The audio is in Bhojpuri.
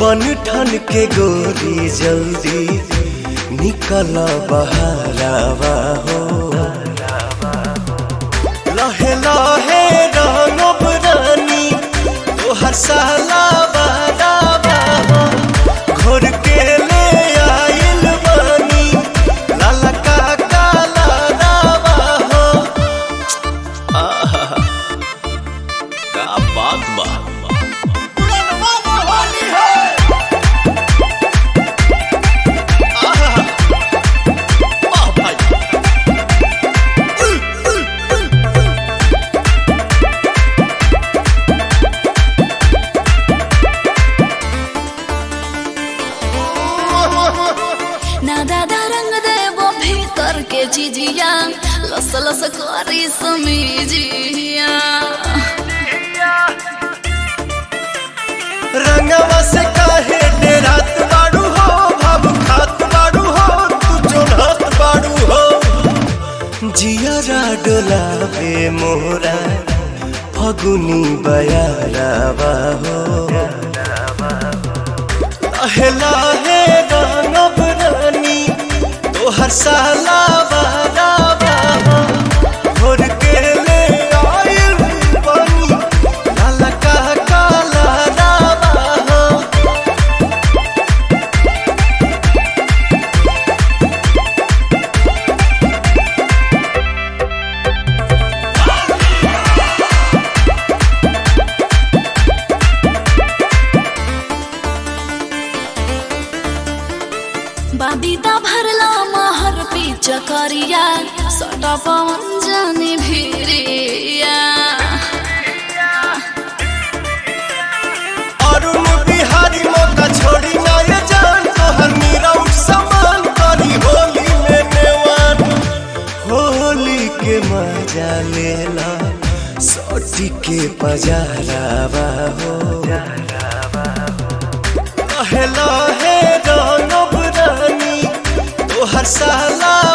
बन ठन के गोरी जल्दी निकल बहरावा हो। लहे लहे रंगब रानी तोहर साला बहरावा हो। घोर के ले आइल बानी लाला का काला रावा हो। आहा का बात बा। ना दादा रंग दे वो भीतर के चीजिया लस लस करी समीजिया। रंगवा से काहे डेरात बाड़ू हो। भाव खात बाड़ू हो तू चोरहत बाड़ू हो। जियरा डोलावे मोरा फगुनी बयारावा हो। लहे लहे रंगब रानी तोहर साला बहरावा हो। घोर के ले आइल बानी लाला का काला रावा हो। बाबीदा भरला महर पीछ करिया सटा पवन जानी भिरिया। अरुण बिहारी मौका छोड़ी ना ये जान तोहर मीरा उठ समान करी होली में नेवान। होली के मजा लेला सोटी के पजारावा हो। लहे लहे रंगब रानी तोहर साला